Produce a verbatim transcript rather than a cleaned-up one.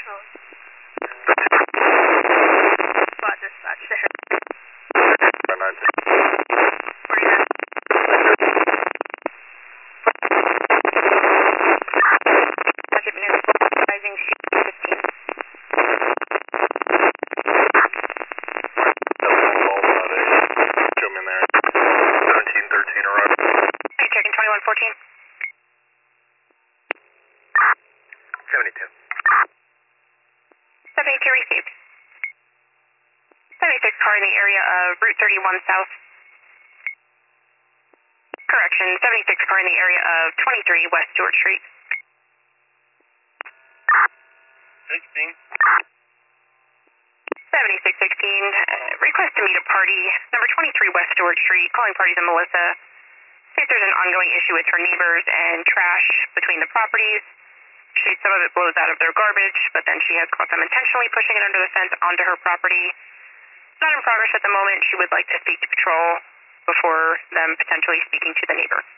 Oh. Spot dispatch there. Where you at? Roger, Manila, rising C fifteen. Show me in there. seventeen thirteen around. Hey, checking twenty-one fourteen. seventy-two. seventy-two received. seventy-six car in the area of Route thirty-one South. Correction, seventy-six car in the area of twenty-three West Stewart Street. sixteen. seventy-six sixteen, uh, request to meet a party, number twenty-three West Stewart Street, calling parties in Melissa. See if there's an ongoing issue with her neighbors and trash between the properties. She, some of it blows out of their garbage, but then she has caught them intentionally pushing it under the fence onto her property. Not in progress at the moment. She would like to speak to patrol before them potentially speaking to the neighbor.